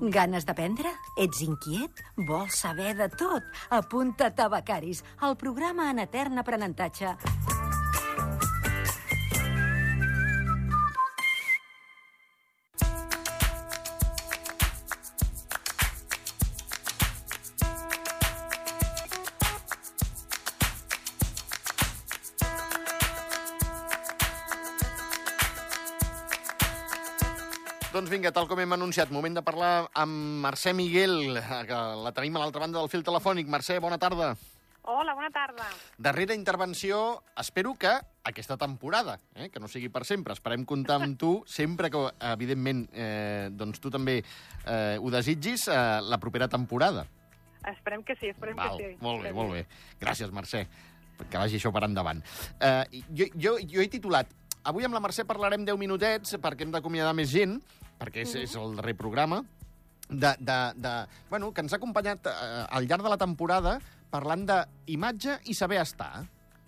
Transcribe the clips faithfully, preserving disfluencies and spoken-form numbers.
Ganes d'aprendre? Ets inquiet? Vols saber de tot? Apunta't a Becaris, el programa en etern aprenentatge. Doncs vinga, tal com hem anunciat, moment de parlar amb Mercè Miguel, que la tenim a l'altra banda del fil telefònic. Mercè, bona tarda. Hola, bona tarda. Darrera intervenció, espero que aquesta temporada, eh, que no sigui per sempre. Esperem comptar amb tu sempre que, evidentment, eh, doncs tu també eh, ho desitgis, eh, la propera temporada. Esperem que sí, esperem Val, que sí. Molt bé, molt bé. Gràcies, Mercè, que vagi això per endavant. Eh, jo, jo, jo he titulat, avui amb la Mercè parlarem deu minutets perquè hem d'acomiadar més gent, perquè és, mm-hmm. és el darrer programa, de, de, de, bueno, que ens ha acompanyat eh, al llarg de la temporada parlant d'imatge i saber estar.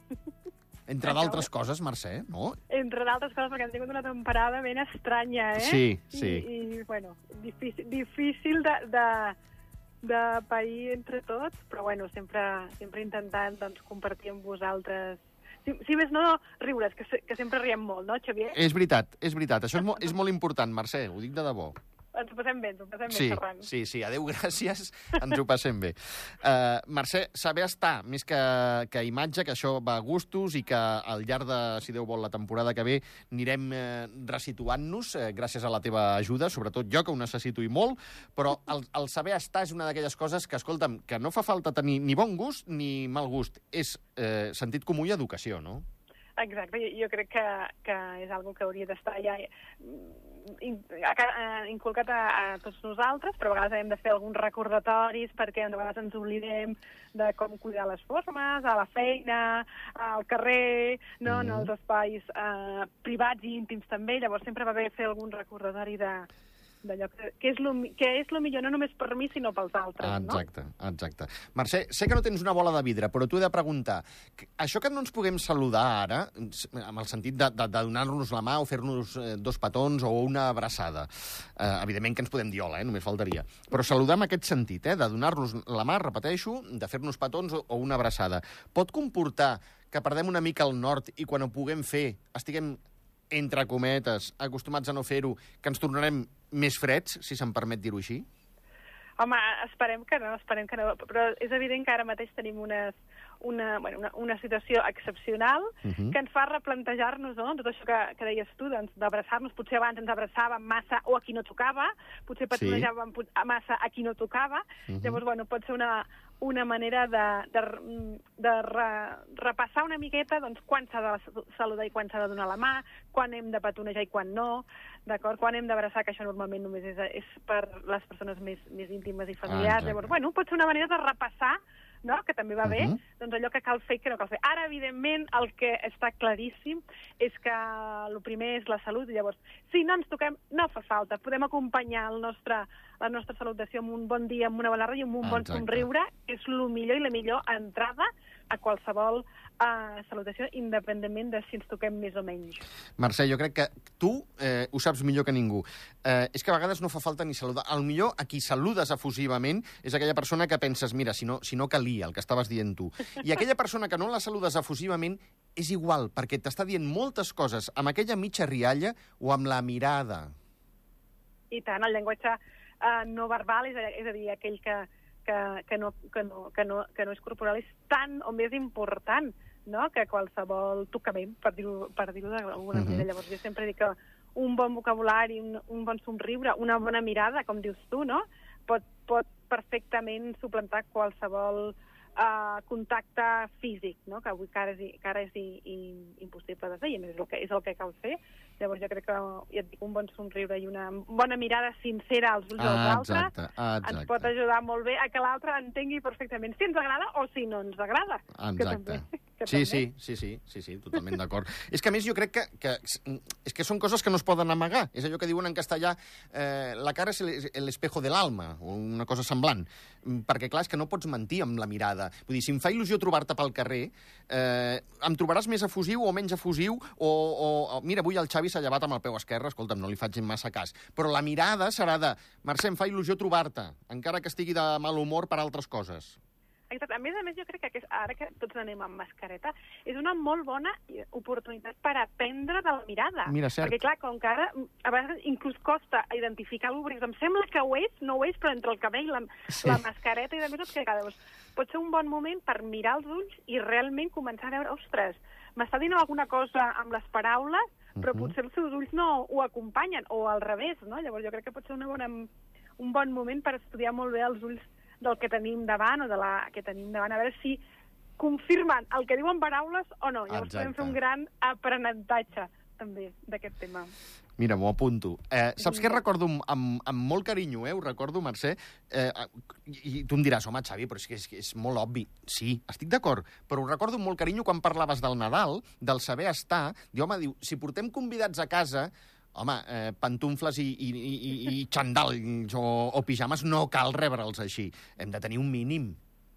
Entre d'altres coses, Mercè, no? Entre d'altres coses, perquè hem tingut una temporada ben estranya, eh? Sí, sí. I, i bueno, difícil, difícil de, de, de pair entre tots, però bueno, sempre, sempre intentant doncs, compartir amb vosaltres. Si, si més no, riures, que, se, que sempre riem molt, no, Xavier? És veritat, és veritat. Això és, mo és molt important, Mercè, ho dic de debò. Ens ho passem bé, ens ho passem sí, bé, Ferran. Sí, sí, adéu, gràcies, ens ho passem bé. Uh, Mercè, saber estar, més que, que imatge, que això va a gustos i que al llarg de, si Déu vol, la temporada que ve, anirem eh, resituant-nos, eh, gràcies a la teva ajuda, sobretot jo, que ho necessito i molt, però el, el saber estar és una d'aquelles coses que, escolta'm, que no fa falta tenir ni bon gust ni mal gust, és eh, sentit comú i educació, no? Exacte, jo, jo crec que, que és algo que hauria d'estar ja in, inculcat a, a tots nosaltres, però a vegades hem de fer alguns recordatoris perquè a vegades ens oblidem de com cuidar les formes, a la feina, al carrer, no, mm. en els espais eh, privats i íntims també. Llavors sempre va bé fer algun recordatori de d'allò que, que, és lo, que és lo millor no només per mi, sinó pels altres, exacte, no? Exacte, exacte. Mercè, sé que no tens una bola de vidre, però t'ho he de preguntar. Això que no ens puguem saludar ara, amb el sentit de, de, de donar-nos la mà o fer-nos eh, dos petons o una abraçada, eh, evidentment que ens podem dir hola, eh, només faltaria, però saludar en aquest sentit, eh, de donar-nos la mà, repeteixo, de fer-nos petons o, o una abraçada, pot comportar que perdem una mica el nord i quan ho puguem fer estiguem, entre cometes, acostumats a no fer-ho, que ens tornarem més freds, si se'm permet dir-ho així? Home, esperem que no, esperem que no, però és evident que ara mateix tenim unes, una, bueno, una, una situació excepcional uh-huh. que ens fa replantejar-nos, no?, tot això que, que deies tu, doncs, d'abraçar-nos. Potser abans ens abraçàvem massa o a qui no tocava, potser petonejàvem sí. massa a qui no tocava. Uh-huh. Llavors, bueno, pot ser una, una manera de, de, de re, repassar una miqueta doncs, quan s'ha de saludar i quan s'ha de donar la mà, quan hem de petonejar i quan no, d'acord? Quan hem d'abraçar, que això normalment només és, és per les persones més, més íntimes i familiars. Ah, llavors, bueno, pot ser una manera de repassar, no?, que també va bé, uh-huh. doncs allò que cal fer i que no cal fer. Ara, evidentment, el que està claríssim és que el primer és la salut, i llavors, si no ens toquem, no fa falta. Podem acompanyar el nostre, la nostra salutació amb un bon dia, amb una bona ràdio i amb un bon Exacte. somriure, que és el millor i la millor entrada a qualsevol uh, salutació, independentment de si ens toquem més o menys. Mercè, jo crec que tu eh, ho saps millor que ningú. Eh, és que a vegades no fa falta ni saludar. El millor a qui saludes efusivament és aquella persona que penses, mira, si no, si no calia el que estaves dient tu. I aquella persona que no la saludes efusivament és igual, perquè t'està dient moltes coses amb aquella mitja rialla o amb la mirada. I tant, el llenguatge uh, no verbal, és a, és a dir, aquell que Que, que, no, que, no, que, no, que no és corporal, és tan o més important, no?, que qualsevol tocament, per dir-ho per dir-ho d'alguna manera. Uh-huh. Llavors jo sempre dic que un bon vocabulari, un, un bon somriure, una bona mirada, com dius tu, no?, pot, pot perfectament suplantar qualsevol uh, contacte físic, no?, que avui que ara és, que ara és i, i, impossible de fer, i a més és el que, és el que cal fer. Llavors jo crec que, ja et dic, un bon somriure i una bona mirada sincera als ulls ah, dels altres exacte. ens pot ajudar molt bé a que l'altre entengui perfectament si ens agrada o si no ens agrada. Exacte. Que també. Sí, sí, sí, sí, sí, sí, totalment d'acord. És que, a més, jo crec que, que, és que són coses que no es poden amagar. És allò que diuen en castellà, eh, la cara és l'espejo de l'alma, o una cosa semblant. Perquè, clar, és que no pots mentir amb la mirada. Vull dir, si em fa il·lusió trobar-te pel carrer, eh, em trobaràs més efusiu o menys efusiu, o, o, o mira, avui el Xavi s'ha llevat amb el peu esquerre, escolta'm, no li faig massa cas. Però la mirada serà de, Mercè, em fa il·lusió trobar-te, encara que estigui de mal humor per altres coses. Exacte. A més a més, jo crec que ara que tots anem amb mascareta, és una molt bona oportunitat per aprendre de la mirada. Mira, cert. Perquè, clar, com que ara a vegades inclús costa identificar-lo, perquè em sembla que ho és, no ho és, però entre el cabell, la, sí. la mascareta i de més, que cada dos. Pot ser un bon moment per mirar els ulls i realment començar a veure, ostres, m'està dient alguna cosa amb les paraules, però uh-huh. potser els seus ulls no ho acompanyen, o al revés, no? Llavors jo crec que pot ser una bona, un bon moment per estudiar molt bé els ulls del que tenim davant o de la que tenim davant, a veure si confirmen el que diuen paraules o no. Llavors Exacte. Podem fer un gran aprenentatge, també, d'aquest tema. Mira, m'ho apunto. Eh, saps què recordo amb, amb molt carinyo, eh? Ho recordo, Mercè. Eh, I tu em diràs, home, Xavi, però és que és, és molt obvi. Sí, estic d'acord, però ho recordo amb molt carinyo quan parlaves del Nadal, del saber estar. Diu, home, diu, si portem convidats a casa, home, eh, pantufles i, i, i, i xandalls o, o pijames no cal rebre'ls així. Hem de tenir un mínim.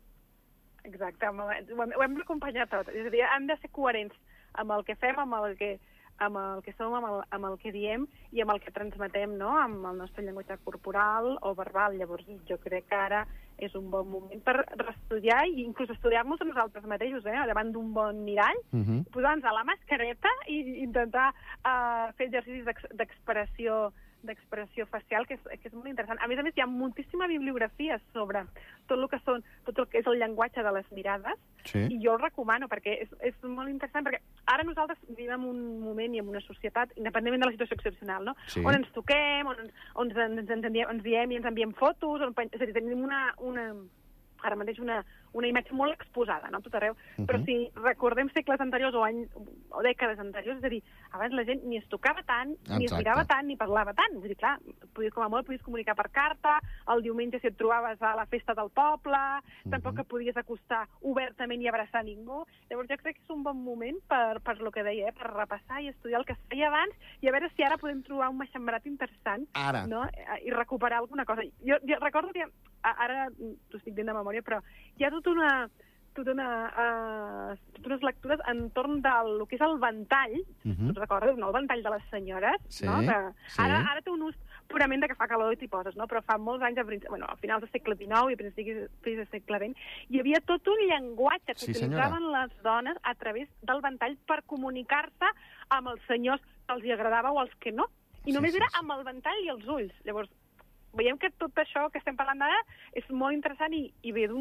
Exacte, ho hem, ho hem d'acompanyar tot. És a dir, hem de ser coherents amb el que fem, amb el que, amb el que som, amb el, amb el que diem i amb el que transmetem, no?, amb el nostre llenguatge corporal o verbal. Llavors, jo crec que ara és un bon moment per reestudiar i inclús estudiar-nos a nosaltres mateixos, eh? Davant d'un bon mirall, uh-huh. posar-nos a la mascareta i intentar uh, fer exercicis d'expressió d'expressió facial, que és, que és molt interessant. A més a més, hi ha moltíssima bibliografia sobre tot el que són, tot el que és el llenguatge de les mirades, sí. i jo el recomano, perquè és, és molt interessant, perquè ara nosaltres vivim en un moment i en una societat, independentment de la situació excepcional, no? Sí. On ens toquem, on, on ens, ens, ens, ens diem i ens enviem fotos, on, és a dir, tenim una, una, ara mateix una, una imatge molt exposada, no?, a tot arreu. Uh-huh. Però si recordem segles anteriors o, any, o dècades anteriors, és a dir, abans la gent ni es tocava tant, Exacte. Ni es mirava tant, ni parlava tant. És a dir, clar, podies, com a molt podies comunicar per carta, el diumenge si et trobaves a la festa del poble, uh-huh. tampoc que podies acostar obertament i abraçar ningú. Llavors jo crec que és un bon moment per, per lo que deia, eh? Per repassar i estudiar el que es feia abans i a veure si ara podem trobar un meixembrat interessant, ara. No? I recuperar alguna cosa. Jo, jo recordo que ara t'ho estic dient de memòria, però hi ha tota una, tota una, uh, totes unes lectures entorn del que és el ventall, uh-huh. tu recordes, no? El ventall de les senyores, sí, no? Que sí. ara, ara té un ús purament de que fa calor i t'hi poses, no? Però fa molts anys, a, bueno, a finals del segle dinou i a principis del segle vint, hi havia tot un llenguatge que sí, utilitzaven senyora. Les dones a través del ventall per comunicar-se amb els senyors que els hi agradava o els que no. I només sí, sí, era amb el ventall i els ulls. Llavors, veiem que tot això que estem parlant ara és molt interessant i, i ve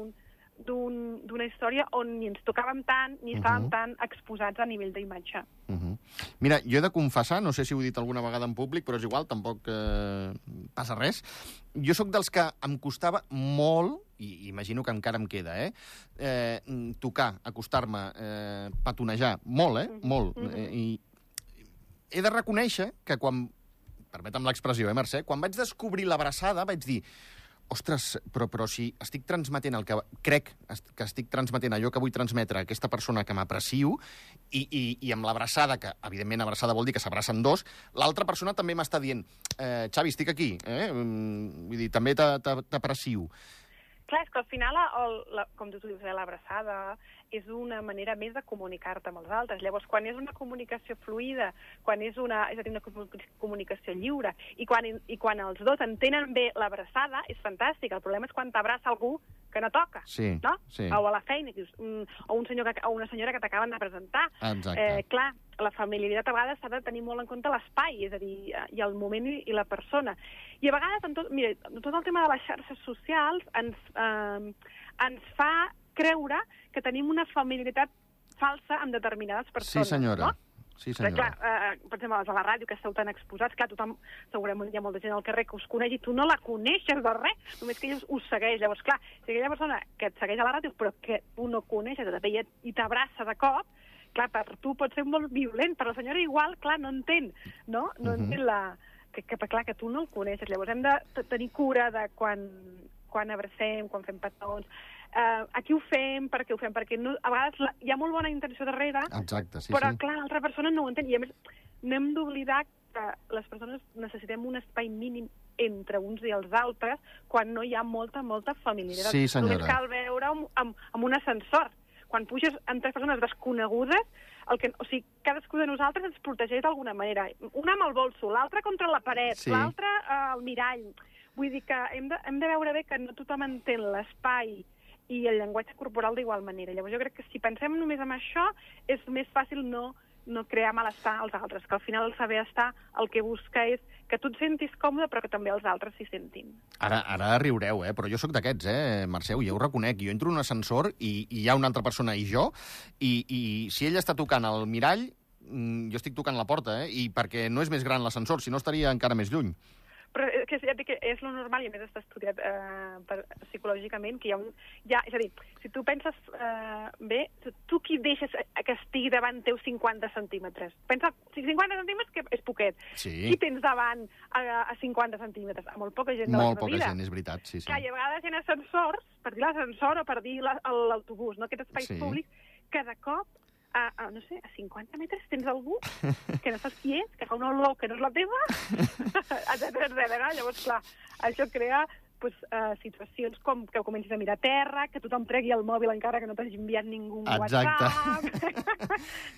d'una història on ni ens tocàvem tant ni estàvem uh-huh. tan exposats a nivell d'imatge. Uh-huh. Mira, jo he de confessar, no sé si ho he dit alguna vegada en públic, però és igual, tampoc eh, passa res. Jo sóc dels que em costava molt, i imagino que encara em queda, eh, eh tocar, acostar-me, eh, petonejar, molt, eh, uh-huh. molt. Uh-huh. Eh, I he de reconèixer que quan permetem l'expressió, eh, Mercè? Quan vaig descobrir l'abraçada vaig dir, ostres, però, però si estic transmetent el que crec que estic transmetent allò que vull transmetre a aquesta persona que m'aprecio i, i, i amb l'abraçada, que evidentment abraçada vol dir que s'abracen dos, l'altra persona també m'està dient, eh, Xavi, estic aquí, eh? Vull dir, també t'aprecio. Clar, és que al final, el, la, com tu dius, l'abraçada és una manera més de comunicar-te amb els altres. Llavors, quan és una comunicació fluida, quan és una, és a dir, una comunicació lliure, i quan, i quan els dos entenen bé l'abraçada, és fantàstic. El problema és quan t'abraça algú que no toca, sí, no? Sí. O a la feina, dius, o, un senyor que, o una senyora que t'acaben de presentar. Exacte. Eh, clar, la familiaritat a vegades s'ha de tenir molt en compte l'espai, és a dir, i el moment i, i la persona. I a vegades, en tot, mira, tot el tema de les xarxes socials ens, eh, ens fa creure que tenim una familiaritat falsa amb determinades persones. Sí, senyora. No? Sí, senyora. Però, clar, eh, per exemple, a la ràdio, que esteu tan exposats, clar, tothom, segurament hi ha molta gent al carrer que us coneix i tu no la coneixes de res, només que ella us segueix. Llavors, clar, si aquella persona que et segueix a la ràdio però que tu no coneixes i t'abraça de cop, clar, per tu pot ser molt violent, però la senyora igual, clar, no entén, no? No uh-huh. entén la... Que, que, clar, que tu no el coneixes. Llavors hem de tenir cura de quan, quan abracem, quan fem petons, Uh, a qui ho fem, per què ho fem, perquè no, a vegades la, hi ha molt bona intenció darrere, Exacte, sí, però sí. clar, l'altra persona no ho entén, i a més no hem d'oblidar que les persones necessitem un espai mínim entre uns i els altres quan no hi ha molta, molta familiaritat. Sí, senyora. Només cal veure amb, amb, amb un ascensor. Quan puges amb tres persones desconegudes, el que, o sigui, cadascú de nosaltres ens protegeix d'alguna manera. Una amb el bolso, l'altra contra la paret, sí. l'altra eh, al mirall. Vull dir que hem de, hem de veure bé que no tothom entén l'espai i el llenguatge corporal d'igual manera. Llavors jo crec que si pensem només en això és més fàcil no, no crear malestar als altres, que al final el saber estar el que busca és que tu et sentis còmode però que també els altres s'hi sentin. Ara, ara riureu, eh? Però jo sóc d'aquests, eh, Mercè, jo ho reconec. Jo entro en un ascensor i, i hi ha una altra persona i jo, i, i si ell està tocant el mirall, jo estic tocant la porta, eh? I perquè no és més gran l'ascensor, si no estaria encara més lluny. Però que ja et dic que és lo normal i a més està estudiat eh, per, psicològicament, que hi ha un... Ja, és a dir, si tu penses eh, bé, tu qui deixes que estigui davant teu cinquanta centímetres? Pensa, cinquanta centímetres que és poquet. Sí. Qui tens davant a, a cinquanta centímetres? A molt poca gent de Molt la poca vida. gent, és veritat, sí, sí. Que hi ha vegades hi ha ascensors, per dir l'ascensor o per dir l'autobús, no? Aquests espais Sí. públics, que de cop A, a, no sé, a cinquanta metres tens algú que no saps qui és, que fa una olor que no és la teva, etcètera, etcètera. Llavors, clar, això crea pues, uh, situacions com que comencis a mirar a terra, que tothom tregui el mòbil encara que no t'hagi enviat ningú un Exacte. WhatsApp.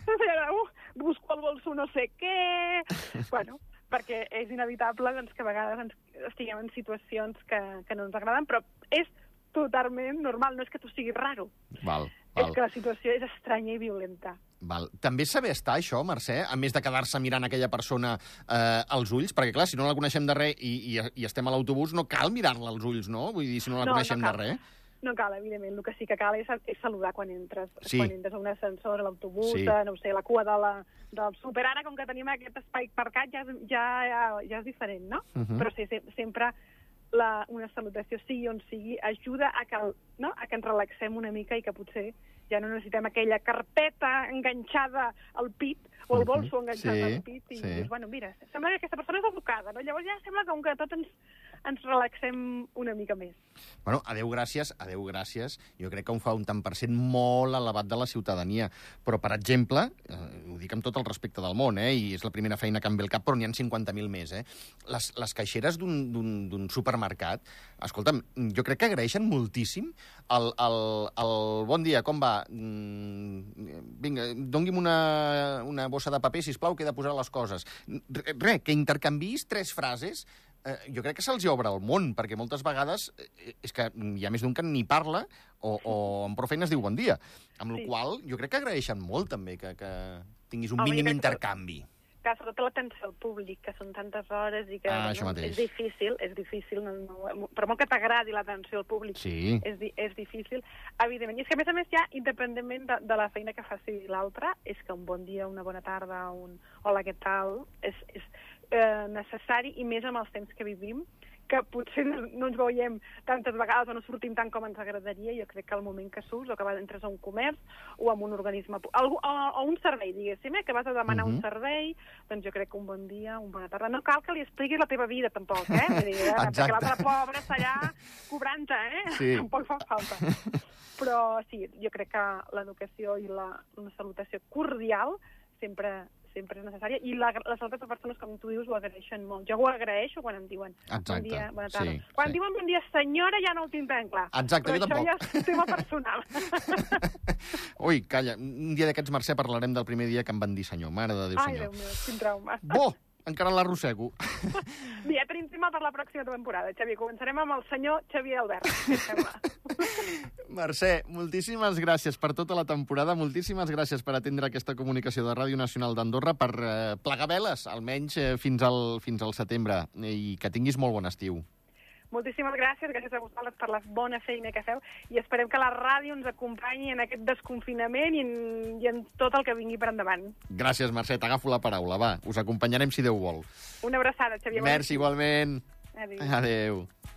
uh, busco al bolso no sé què... Bueno, perquè és inevitable doncs, que a vegades ens estiguem en situacions que, que no ens agraden, però és totalment normal, no és que tu siguis raro. Val, val. És que la situació és estranya i violenta. Val. També saber estar, això, Mercè, a més de quedar-se mirant aquella persona eh, als ulls, perquè, clar, si no la coneixem de res i, i, i estem a l'autobús, no cal mirar-la als ulls, no? Vull dir, si no la No, coneixem no de res. No cal, evidentment. El que sí que cal és, és saludar quan entres. Sí. Quan entres a un ascensor, a l'autobús, Sí. a, no ho sé, la cua de la, del súper. Ara, com que tenim aquest espai parcat, ja, és- ja, ja, ja és diferent, no? Mhm. Però sí, se- sempre la, una salutació, sigui on sigui, ajuda a que, el, no? a que ens relaxem una mica i que potser ja no necessitem aquella carpeta enganxada al pit o el Mhm. bolso enganxat Sí, al pit i sí. dius, bueno, mira, sembla que aquesta persona és educada, no? Llavors ja sembla com que tots ens, ens relaxem una mica més. Bueno, adeu, gràcies, adeu, gràcies. Jo crec que un fa un tant per cent molt elevat de la ciutadania. Però, per exemple, eh, ho dic amb tot el respecte del món, eh, i és la primera feina que em ve al cap, però n'hi ha cinquanta mil més, eh? Les, les caixeres d'un- d'un d'un supermercat, escolta'm, jo crec que agraeixen moltíssim el, el, el bon dia, com va? Mm, vinga, doni'm una, una bossa de paper, sisplau, que he de posar les coses. Re, re, que intercanviïs tres frases, eh, jo crec que se'ls obre el món, perquè moltes vegades eh, és que hi ha més d'un que ni parla o, o amb prou feines diu bon dia. Amb Sí. la qual jo crec que agraeixen molt també que, que tinguis un Home, jo mínim crec que- intercanvi. Que sobretot l'atenció al públic, que són tantes hores i que Ah, això no, mateix. és difícil, és difícil, no, no, per molt que t'agradi l'atenció al públic, Sí. és, di, és difícil, evidentment. I és que, a més a més, ja, independentment de, de la feina que faci l'altre, és que un bon dia, una bona tarda, un hola, què tal, és, és eh, necessari, i més amb els temps que vivim, que potser no, no ens veiem tantes vegades o no sortim tant com ens agradaria. Jo crec que al moment que surts o que vas, entres a un comerç o a un organisme, algú, o, o un servei, diguéssim, eh, que vas a demanar Mhm. un servei, doncs jo crec que un bon dia, una bona tarda. No cal que li expliquis la teva vida, tampoc, eh? Vull dir, eh? Exacte. Perquè l'altre pobre està allà cobrant-te, eh? Sí. Tampoc fa falta. Però sí, jo crec que l'educació i la, una salutació cordial sempre sempre és necessària, i la, les altres persones, com tu dius, ho agraeixen molt. Jo ho agraeixo quan em diuen Exacte, bon dia, bona tarda. sí, quan sí. diuen bon dia, senyora, ja no ho tinc tan clar. Exacte, però jo això tampoc. ja és un tema personal. Ui, calla, un dia d'aquests, Mercè, parlarem del primer dia que em van dir senyor. Mare de Déu, Ai, senyor. Déu meu, quin trauma. Bo! Encara l'arrossego. Ja tenim tema per la pròxima temporada, Xavier. Començarem amb el senyor Xavier Albert. Què et sembla? Mercè, moltíssimes gràcies per tota la temporada, moltíssimes gràcies per atendre aquesta comunicació de Ràdio Nacional d'Andorra, per eh, plegar veles, almenys eh, fins, al, fins al setembre, i que tinguis molt bon estiu. Moltíssimes gràcies, gràcies a vosaltres per la bona feina que feu, i esperem que la ràdio ens acompanyi en aquest desconfinament i en, i en tot el que vingui per endavant. Gràcies, Mercè, t'agafo la paraula, va, us acompanyarem si Déu vol. Una abraçada, Xavier. Merci, igualment. Adéu. Adéu.